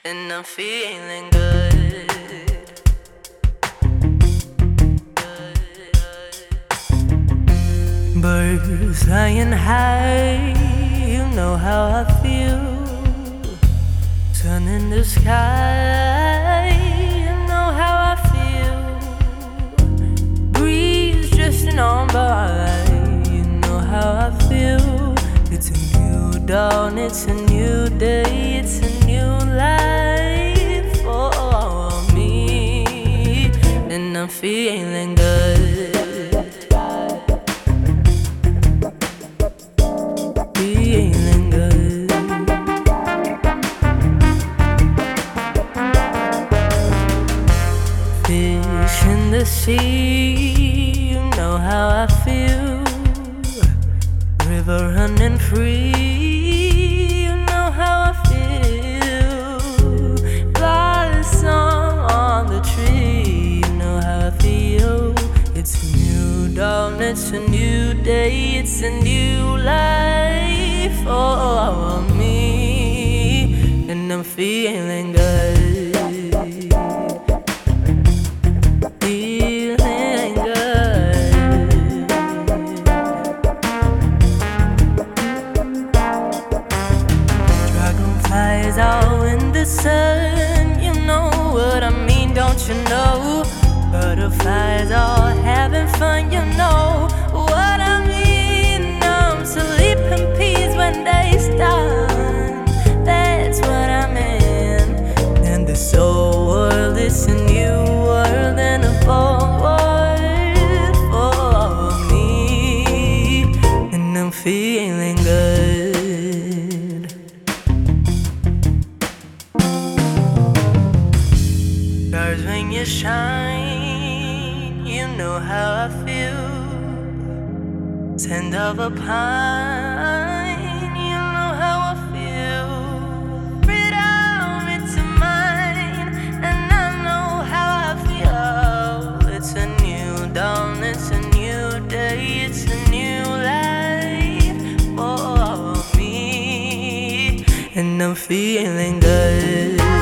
and I'm feeling good. Birds flying high, you know how I feel. Sun in the sky, you know how I feel. Breeze drifting on by, you know how I feel. It's a new dawn, it's a new day, it's a new life for me, and I'm feeling good. Feeling good. Fish in the sea, you know how I feel. River running free, you know how I feel. Blossom on the tree, you know how I feel. It's a new dawn, it's a new day, it's a new life for me, and I'm feeling good. Feeling good. Dragonflies all in the sun, you know what I mean, don't you know? Butterflies all having fun, you know what I mean. I'm sleeping peace when they start, that's what I mean. And this whole world is a new world and a bold world for me, and I'm feeling good. Stars when you shine, you know how I feel. Scent of a pine, you know how I feel. Freedom, it's mine, and I know how I feel. It's a new dawn, it's a new day, it's a new life for me, and I'm feeling good.